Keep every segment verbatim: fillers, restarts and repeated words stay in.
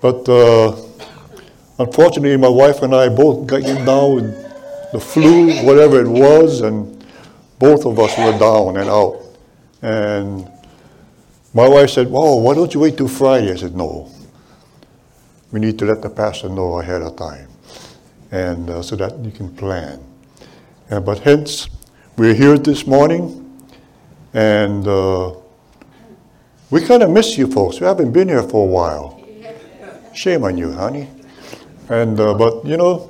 But uh, unfortunately, my wife and I both got down with the flu, whatever it was, and both of us were down and out. And my wife said, "Oh, why don't you wait till Friday?" I said, "No. We need to let the pastor know ahead of time, and uh, so that you can plan." And, but hence, we're here this morning, and uh, we kind of miss you folks. We haven't been here for a while. Shame on you, honey. And uh, but you know,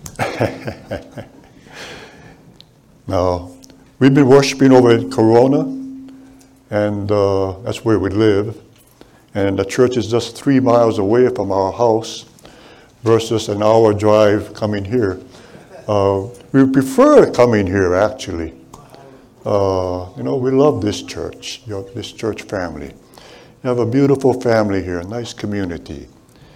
now we've been worshiping over in Corona, and uh, that's where we live. And the church is just three miles away from our house, versus an hour drive coming here. Uh, we prefer coming here, actually. Uh, you know, we love this church, your, this church family. You have a beautiful family here, a nice community.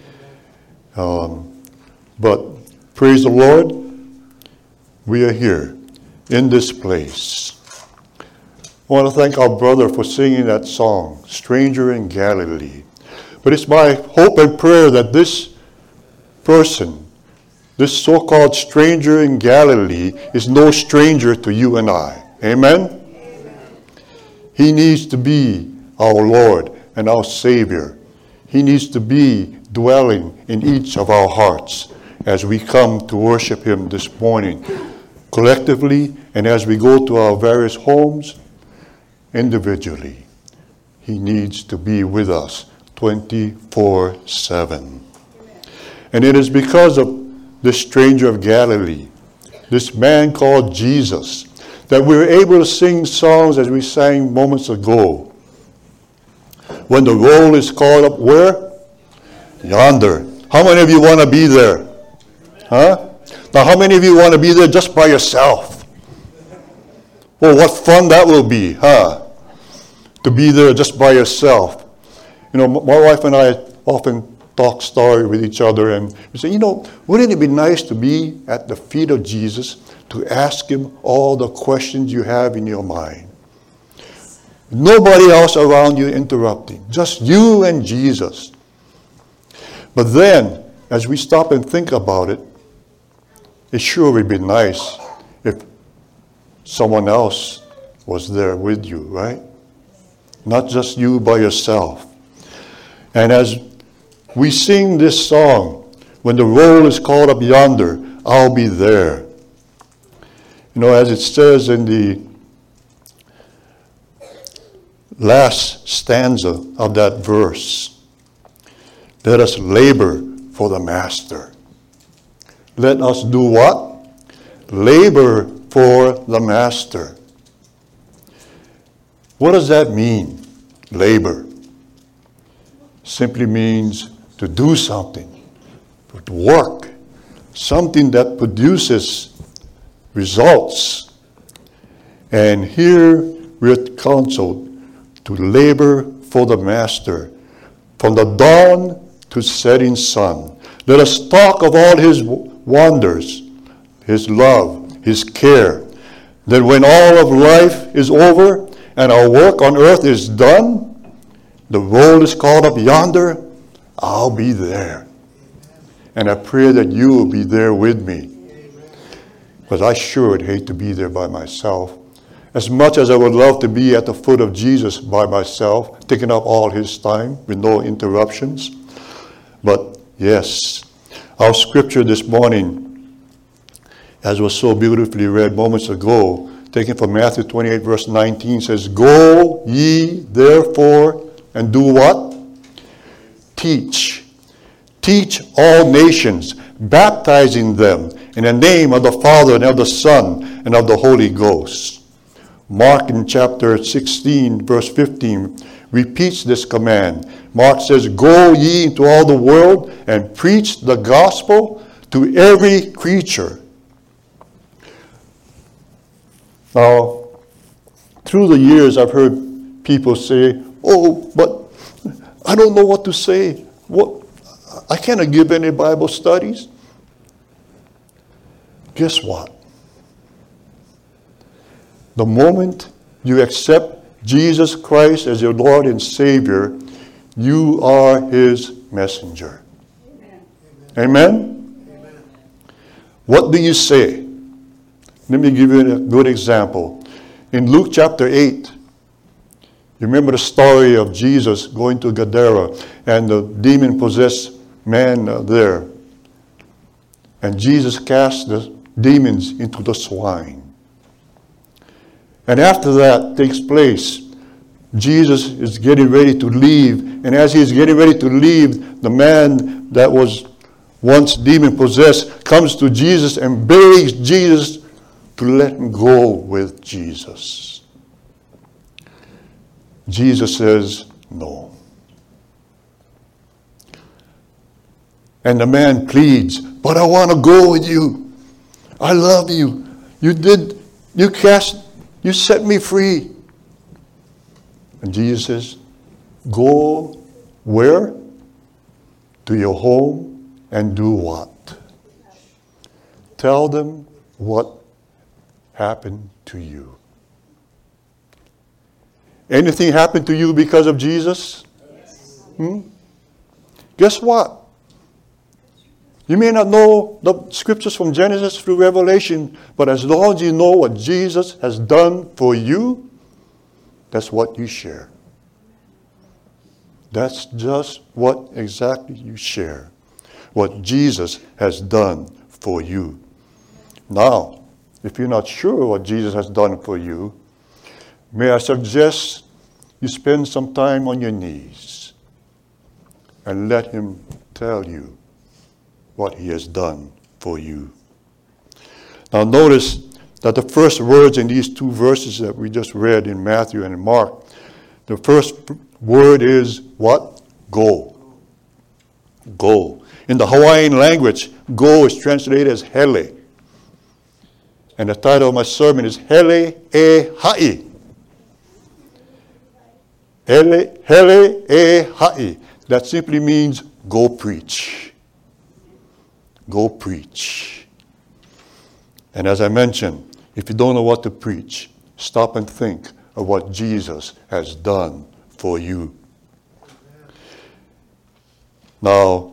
Um, but praise the Lord, we are here in this place. I want to thank our brother for singing that song, Stranger in Galilee. But it's my hope and prayer that this person, this so-called stranger in Galilee, is no stranger to you and I. Amen? Amen? He needs to be our Lord and our Savior. He needs to be dwelling in each of our hearts as we come to worship Him this morning, collectively, and as we go to our various homes, individually. He needs to be with us twenty-four seven. And it is because of this stranger of Galilee, this man called Jesus, that we were able to sing songs as we sang moments ago. When the roll is called up, where? Yonder. How many of you want to be there? Huh? Now, how many of you want to be there just by yourself? Well, what fun that will be, huh? To be there just by yourself. You know, my wife and I often talk story with each other, and we say, you know, wouldn't it be nice to be at the feet of Jesus to ask Him all the questions you have in your mind? Nobody else around you interrupting, just you and Jesus. But then, as we stop and think about it, it sure would be nice if someone else was there with you, right? Not just you by yourself. And as we sing this song, when the roll is called up yonder, I'll be there. You know, as it says in the last stanza of that verse, let us labor for the Master. Let us do what? Labor for the Master. What does that mean? Labor simply means to do something, to work, something that produces results. And here we're counseled to labor for the Master, from the dawn to setting sun. Let us talk of all His wonders, His love, His care. That when all of life is over and our work on earth is done, the roll is called up yonder, I'll be there. And I pray that you will be there with me. Because I sure would hate to be there by myself. As much as I would love to be at the foot of Jesus by myself, taking up all His time with no interruptions. But yes, our scripture this morning, as was so beautifully read moments ago, taken from Matthew twenty-eight verse nineteen, says, "Go ye therefore and do what? Teach. Teach all nations, baptizing them in the name of the Father and of the Son and of the Holy Ghost." Mark in chapter sixteen, verse fifteen, repeats this command. Mark says, "Go ye into all the world and preach the gospel to every creature." Now, through the years, I've heard people say, "Oh, but I don't know what to say. What? I can't give any Bible studies." Guess what? The moment you accept Jesus Christ as your Lord and Savior, you are His messenger. Amen? Amen? What do you say? Let me give you a good example. In Luke chapter eight, you remember the story of Jesus going to Gadara and the demon-possessed man uh, there. And Jesus cast the demons into the swine. And after that takes place, Jesus is getting ready to leave. And as he's getting ready to leave, the man that was once demon-possessed comes to Jesus and begs Jesus to let him go with Jesus. Jesus says, no. And the man pleads, but I want to go with you. I love you. You did, you cast, you set me free. And Jesus says, go where? To your home and do what? Tell them what happened to you. Anything happened to you because of Jesus? Yes. Hmm? Guess what? You may not know the scriptures from Genesis through Revelation, but as long as you know what Jesus has done for you, that's what you share. That's just what exactly you share. What Jesus has done for you. Now, if you're not sure what Jesus has done for you, may I suggest you spend some time on your knees and let him tell you what he has done for you. Now notice that the first words in these two verses that we just read in Matthew and in Mark, the first word is what? Go. Go. In the Hawaiian language, go is translated as hele. And the title of my sermon is Hele e Ha'i. Hele, hele e Ha'i. That simply means go preach. Go preach. And as I mentioned, if you don't know what to preach, stop and think of what Jesus has done for you. Now,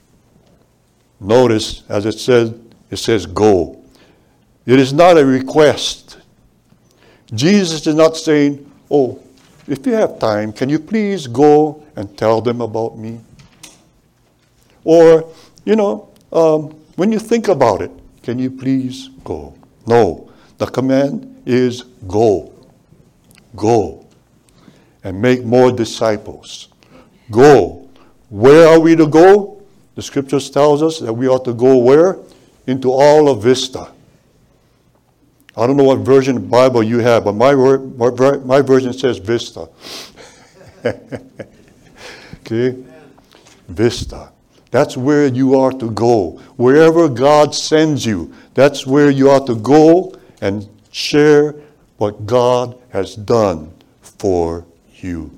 notice as it says, it says go. It is not a request. Jesus is not saying, oh, if you have time, can you please go and tell them about me? Or, you know, um, when you think about it, can you please go? No. The command is go. Go. And make more disciples. Go. Where are we to go? The scriptures tells us that we ought to go where? Into all of Vista. I don't know what version of the Bible you have, but my, my version says Vista. Okay? Vista. That's where you are to go. Wherever God sends you, that's where you are to go and share what God has done for you.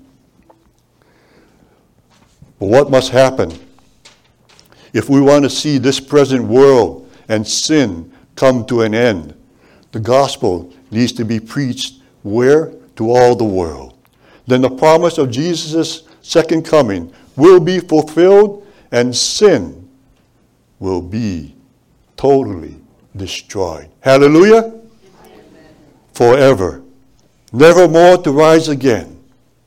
But what must happen? If we want to see this present world and sin come to an end, the gospel needs to be preached where? To all the world. Then the promise of Jesus' second coming will be fulfilled and sin will be totally destroyed. Hallelujah? Amen. Forever. Never more to rise again.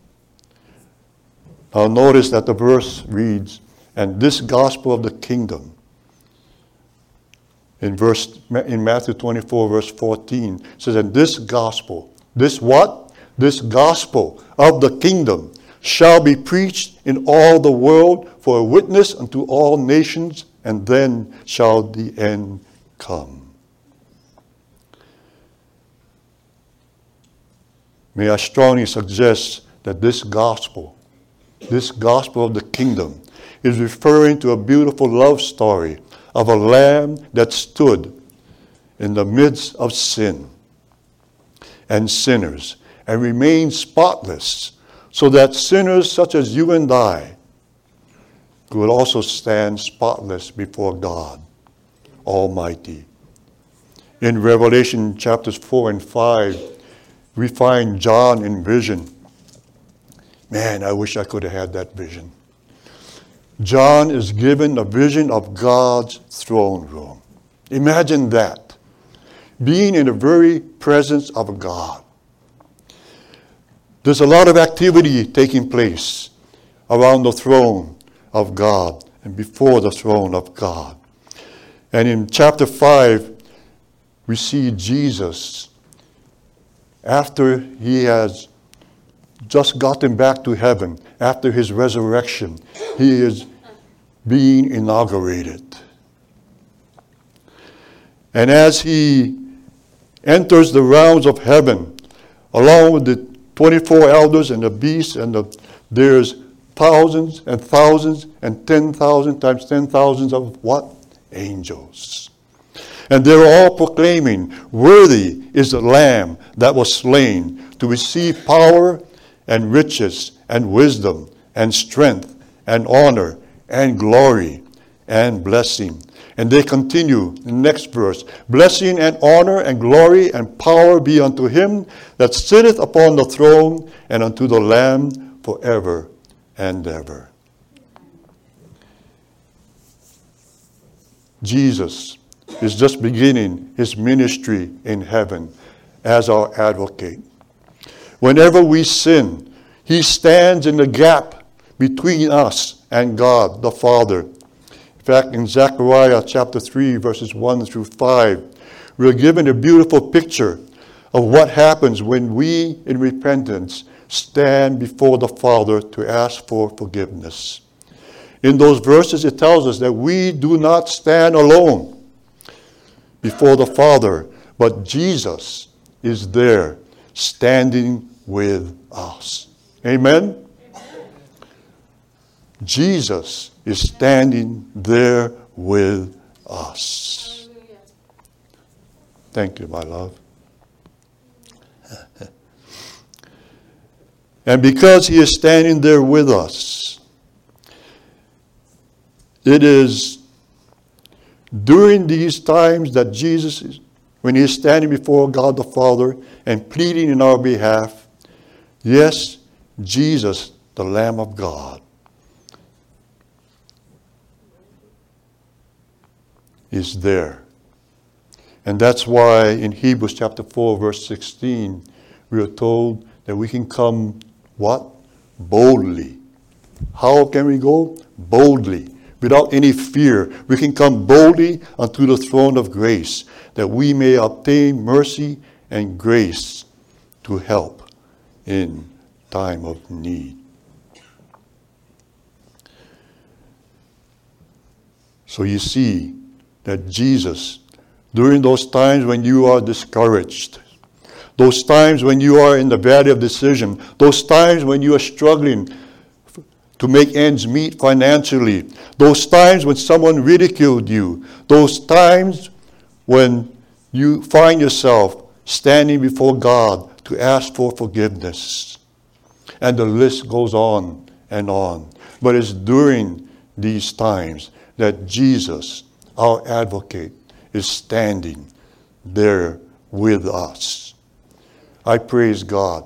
Now notice that the verse reads, and this gospel of the kingdom, in verse in Matthew twenty-four, verse fourteen, says, and this gospel, this what? This gospel of the kingdom shall be preached in all the world for a witness unto all nations, and then shall the end come. May I strongly suggest that this gospel, this gospel of the kingdom, is referring to a beautiful love story of a lamb that stood in the midst of sin and sinners and remained spotless, so that sinners such as you and I could also stand spotless before God Almighty. In Revelation chapters four and five, we find John in vision. Man, I wish I could have had that vision. John is given a vision of God's throne room. Imagine that. Being in the very presence of God. There's a lot of activity taking place around the throne of God and before the throne of God. And in chapter five, we see Jesus, after he has just gotten back to heaven, after his resurrection, he is being inaugurated. And as he enters the realms of heaven, along with the twenty-four elders and the beasts, and the, there's thousands and thousands and ten thousand times ten thousands of what? Angels. And they're all proclaiming, worthy is the Lamb that was slain to receive power and riches and wisdom and strength and honor and glory and blessing. And they continue in the next verse. Blessing and honor and glory and power be unto him that sitteth upon the throne and unto the Lamb forever and ever. Jesus is just beginning his ministry in heaven as our advocate. Whenever we sin, he stands in the gap between us and God the Father. In fact, in Zechariah chapter three, verses one through five, we're given a beautiful picture of what happens when we, in repentance, stand before the Father to ask for forgiveness. In those verses, it tells us that we do not stand alone before the Father, but Jesus is there standing with us. Amen? Jesus is standing there with us. Thank you, my love. And because he is standing there with us, it is during these times that Jesus is, when he is standing before God the Father and pleading in our behalf, yes, Jesus, the Lamb of God, is there. And that's why in Hebrews chapter four, verse sixteen, we are told that we can come, what? Boldly. How can we go? Boldly. Without any fear, we can come boldly unto the throne of grace, that we may obtain mercy and grace to help in time of need. So you see that Jesus, during those times when you are discouraged, those times when you are in the valley of decision, those times when you are struggling to make ends meet financially, those times when someone ridiculed you, those times when you find yourself standing before God to ask for forgiveness. And the list goes on and on. But it's during these times that Jesus, our advocate, is standing there with us. I praise God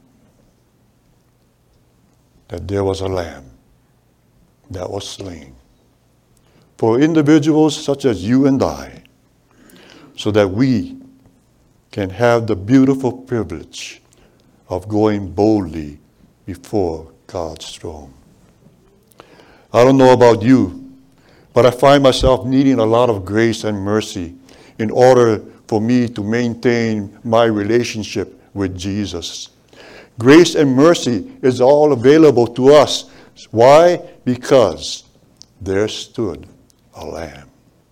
that there was a lamb that was slain for individuals such as you and I, so that we can have the beautiful privilege of going boldly before God's throne. I don't know about you, but I find myself needing a lot of grace and mercy in order for me to maintain my relationship with Jesus. Grace and mercy is all available to us. Why? Because there stood a lamb.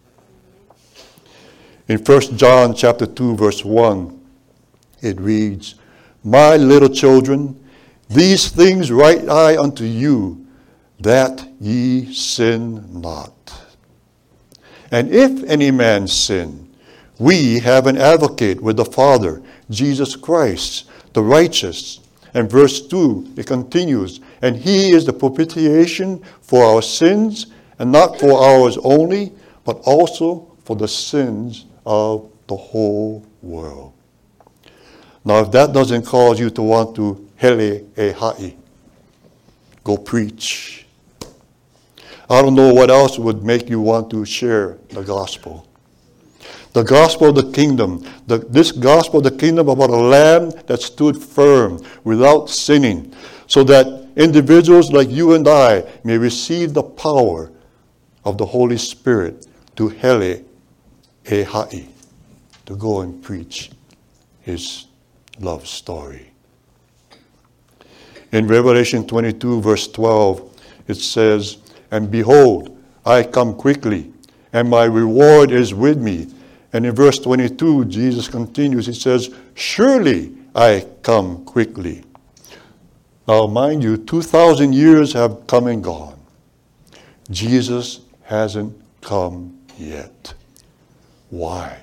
In First John chapter two, verse one, it reads, My little children, these things write I unto you, that ye sin not. And if any man sin, we have an advocate with the Father, Jesus Christ, the righteous. And verse two, it continues, and he is the propitiation for our sins, and not for ours only, but also for the sins of the whole world. Now, if that doesn't cause you to want to hele e hai, go preach. I don't know what else would make you want to share the gospel. The gospel of the kingdom. The, this gospel of the kingdom about a lamb that stood firm without sinning, so that individuals like you and I may receive the power of the Holy Spirit to hele ehai, to go and preach his love story. In Revelation twenty-two, verse twelve, it says, "And behold, I come quickly, and my reward is with me." And in verse twenty-two, Jesus continues, he says, "Surely I come quickly." Now, mind you, two thousand years have come and gone. Jesus hasn't come yet. Why?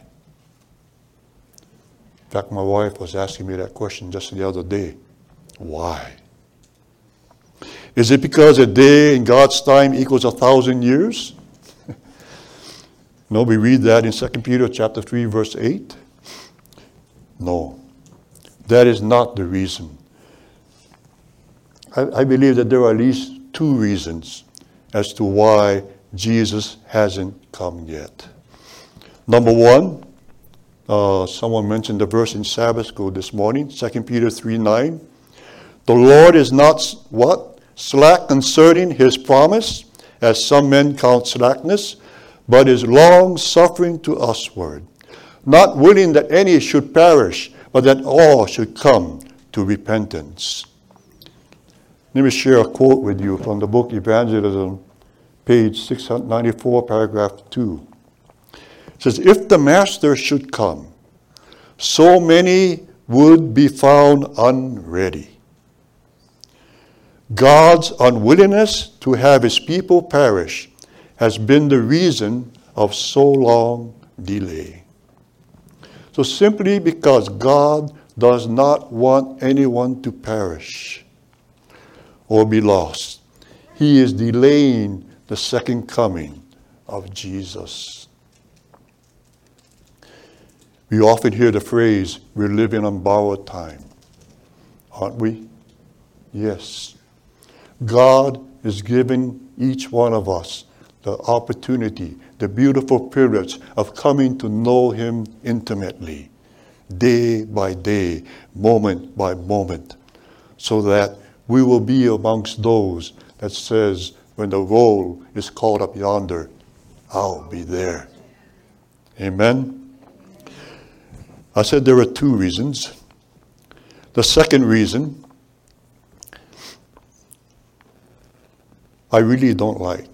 In fact, my wife was asking me that question just the other day. Why? Is it because a day in God's time equals a thousand years? No, we read that in Second Peter chapter three, verse eight. No, that is not the reason. I, I believe that there are at least two reasons as to why Jesus hasn't come yet. Number one, uh, someone mentioned the verse in Sabbath school this morning, Second Peter three nine. The Lord is not what? Slack concerning his promise, as some men count slackness, but is long-suffering to usward, not willing that any should perish, but that all should come to repentance. Let me share a quote with you from the book Evangelism, page six ninety-four, paragraph two. It says, "If the Master should come, so many would be found unready. God's unwillingness to have his people perish has been the reason of so long delay." So simply because God does not want anyone to perish or be lost, he is delaying the second coming of Jesus. We often hear the phrase, "We're living on borrowed time." Aren't we? Yes. God is giving each one of us the opportunity, the beautiful privilege of coming to know him intimately, day by day, moment by moment, so that we will be amongst those that says, when the roll is called up yonder, I'll be there. Amen? I said there were two reasons. The second reason, I really don't like.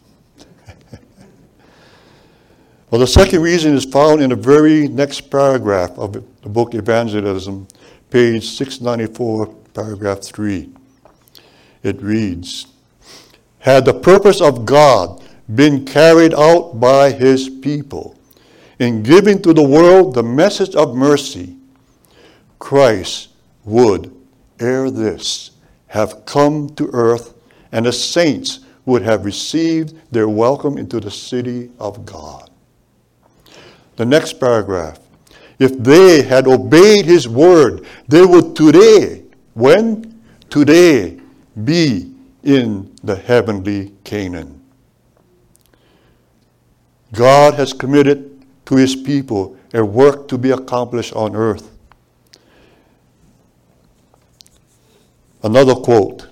Well, the second reason is found in the very next paragraph of the book Evangelism, page six ninety-four, paragraph three. It reads, "Had the purpose of God been carried out by his people in giving to the world the message of mercy, Christ would, ere this, have come to earth, and the saints would have received their welcome into the city of God." The next paragraph, "If they had obeyed his word, they would today," when? Today, "be in the heavenly Canaan." God has committed to his people a work to be accomplished on earth. Another quote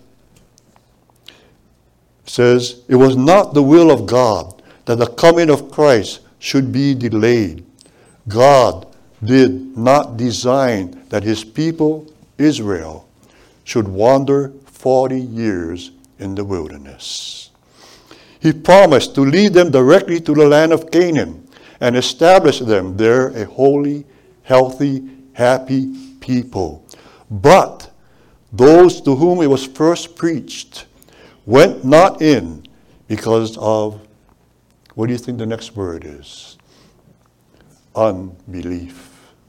says, "It was not the will of God that the coming of Christ should be delayed. God did not design that his people, Israel, should wander forty years in the wilderness. He promised to lead them directly to the land of Canaan and establish them there a holy, healthy, happy people. But those to whom it was first preached went not in because of," what do you think the next word is? Unbelief.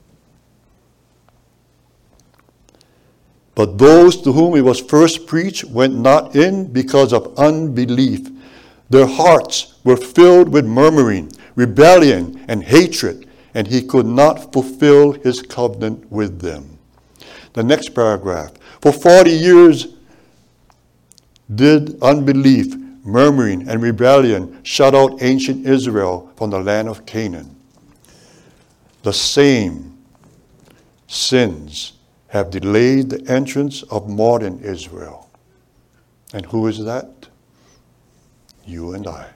"But those to whom it was first preached went not in because of unbelief. Their hearts were filled with murmuring, rebellion, and hatred, and he could not fulfill his covenant with them." The next paragraph, "For forty years did unbelief murmuring, and rebellion shut out ancient Israel from the land of Canaan. The same sins have delayed the entrance of modern Israel. And who is that? You and I.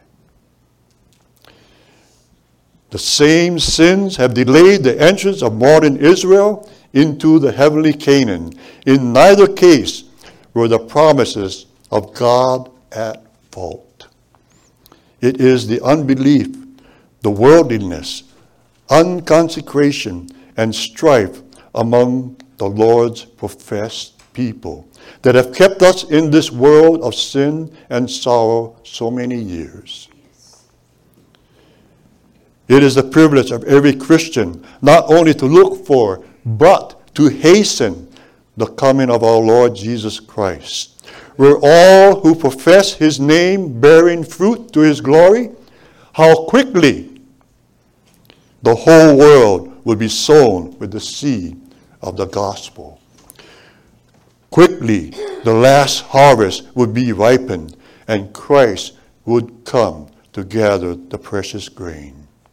The same sins have delayed the entrance of modern Israel into the heavenly Canaan. In neither case were the promises of God at fault. It is the unbelief, the worldliness, unconsecration, and strife among the Lord's professed people that have kept us in this world of sin and sorrow so many years. It is the privilege of every Christian not only to look for, but to hasten the coming of our Lord Jesus Christ, where all who profess his name bearing fruit to his glory, how quickly the whole world will be sown with the seed of the gospel. Quickly the last harvest would be ripened, and Christ would come to gather the precious grain.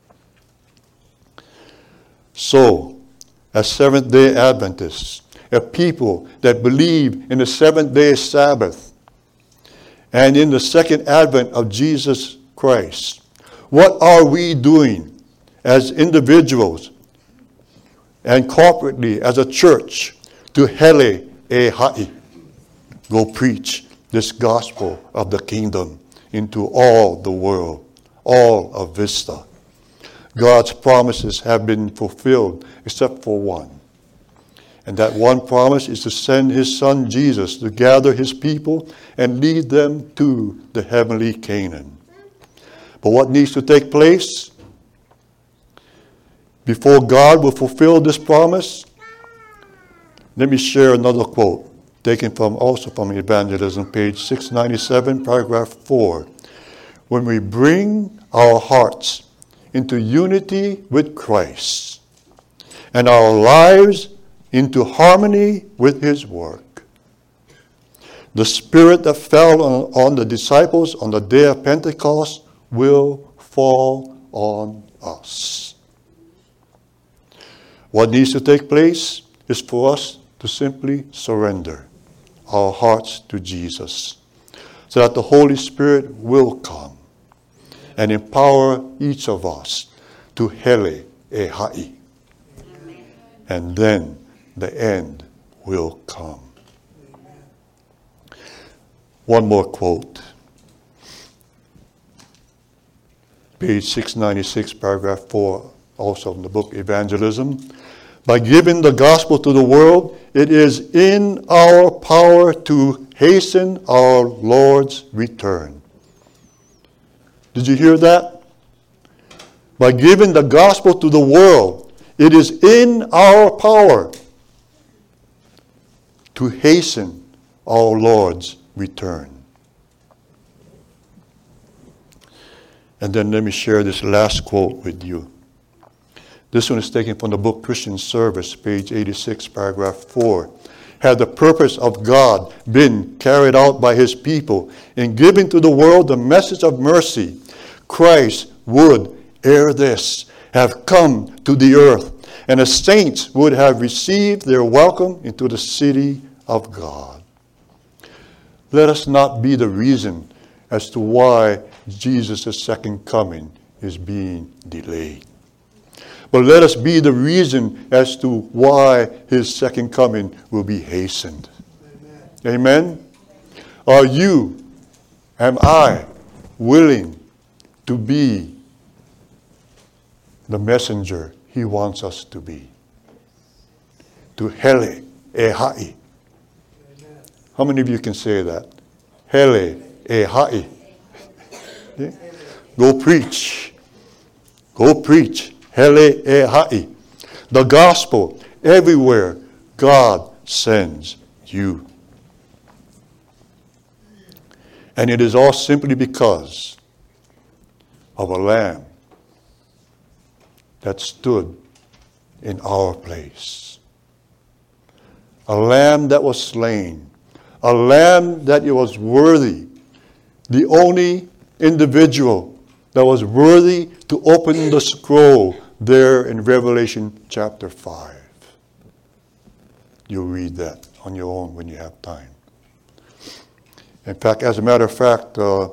So, as Seventh-day Adventists, a people that believe in the seventh-day Sabbath and in the second advent of Jesus Christ, what are we doing as individuals and corporately as a church to hele e ha'i, go preach this gospel of the kingdom into all the world, all of Vista? God's promises have been fulfilled except for one. And that one promise is to send his son Jesus to gather his people and lead them to the heavenly Canaan. But what needs to take place before God will fulfill this promise? Let me share another quote taken from also from Evangelism, page six ninety-seven, paragraph four. When we bring our hearts into unity with Christ and our lives into harmony with his work, the Spirit that fell on, on the disciples on the day of Pentecost will fall on us. What needs to take place is for us to simply surrender our hearts to Jesus, so that the Holy Spirit will come and empower each of us to hele e ha'i. And then the end will come. One more quote. Page six ninety-six, paragraph four, also in the book Evangelism. By giving the gospel to the world, it is in our power to hasten our Lord's return. Did you hear that? By giving the gospel to the world, it is in our power to hasten our Lord's return. And then let me share this last quote with you. This one is taken from the book Christian Service, page eighty-six, paragraph four. Had the purpose of God been carried out by his people in giving to the world the message of mercy, Christ would, ere this, have come to the earth, and the saints would have received their welcome into the city of God. Let us not be the reason as to why Jesus' second coming is being delayed. But let us be the reason as to why his second coming will be hastened. Amen. Amen? Are you, am I, willing to be the messenger he wants us to be? To hele e ha'i. How many of you can say that? Hele e ha'i. Yeah? Go preach. Go preach. Hele e ha'i. The gospel everywhere God sends you. And it is all simply because of a lamb that stood in our place. A lamb that was slain. A lamb that was worthy, the only individual that was worthy to open the scroll there in Revelation chapter five. You'll read that on your own when you have time. In fact, as a matter of fact, uh,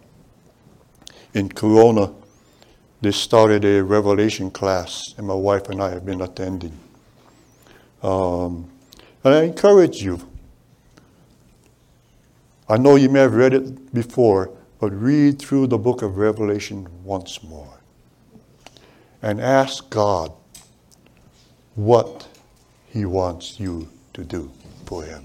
in Corona, they started a Revelation class, and my wife and I have been attending. Um, and I encourage you. I know you may have read it before, but read through the book of Revelation once more. And ask God what He wants you to do for Him.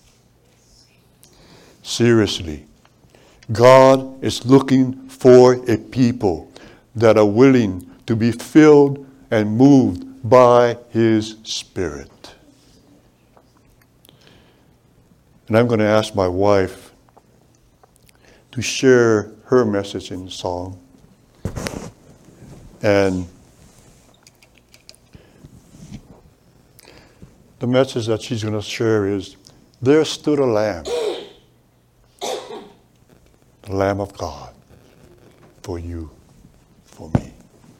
Seriously, God is looking for a people that are willing to be filled and moved by His Spirit. And I'm going to ask my wife to share her message in song. And the message that she's going to share is, there stood a lamb, the Lamb of God, for you, for me.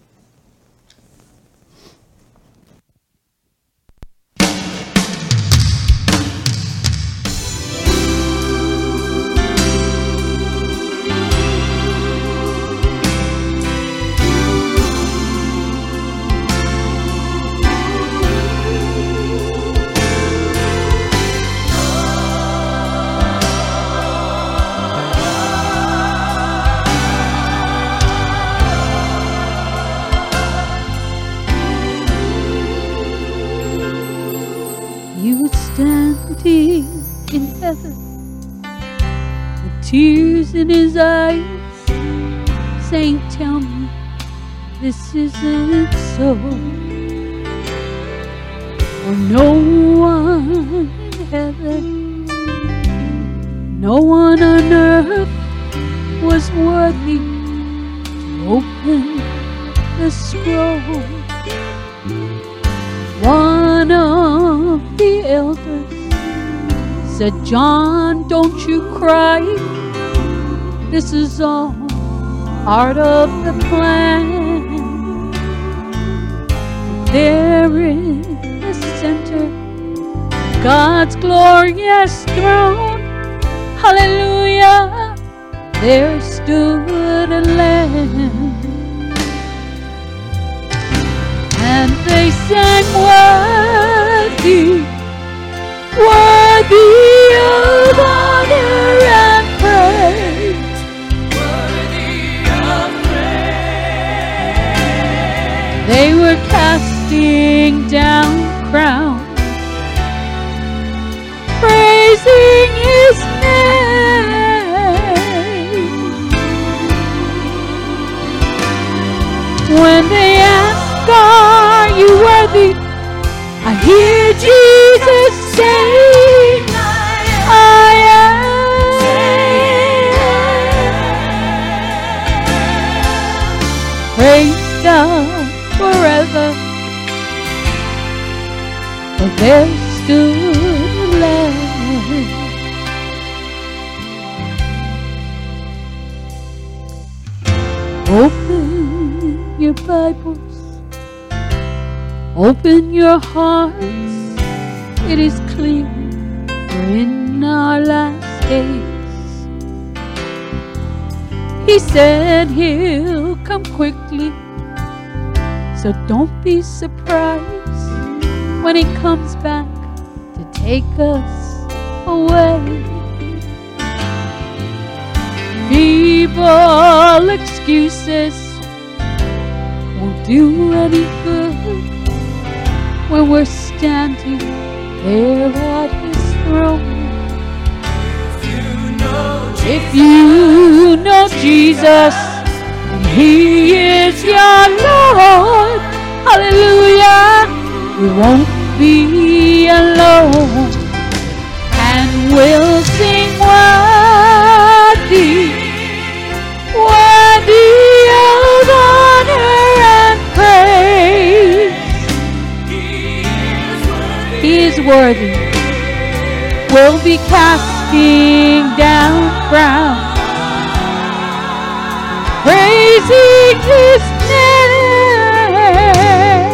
In heaven, with tears in his eyes, saying, tell me this isn't so. For no one in heaven, no one on earth was worthy to open the scroll. One of the elders said, John, don't you cry. This is all part of the plan. There in the center, God's glorious throne, hallelujah, there stood a lamb. And they sang, worthy, worthy of honor and praise, worthy of praise. They were casting down crowns, praising His name. When they asked, are you worthy? I hear Jesus say, I am. Praise God forever, for there stood a lamb. Open your Bibles, open your hearts. It is clear we're in our last days. He said He'll come quickly, so don't be surprised when He comes back to take us away. Feeble excuses won't do any good when we're standing there at His throne. If you know Jesus and He is your Lord, hallelujah, we won't be alone, and we'll sing worthy, worthy of honor and praise. He is worthy. We'll be casting down crowns, praising His name.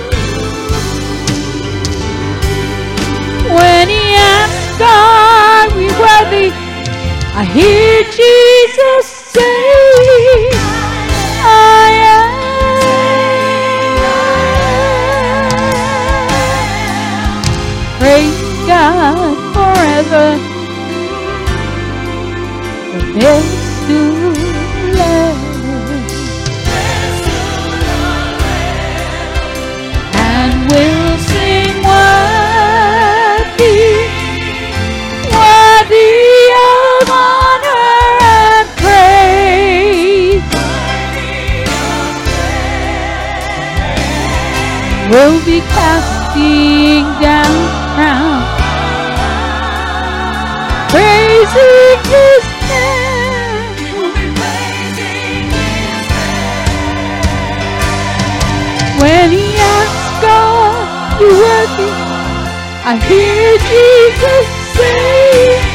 When he asks, "Are we worthy?" I hear Jesus say, "I am." Praise God forever. The best to love. And we'll sing worthy, worthy of honor and praise. We'll be casting down crowns, praising His name. When he asks, "God, you worthy?" I hear Jesus say,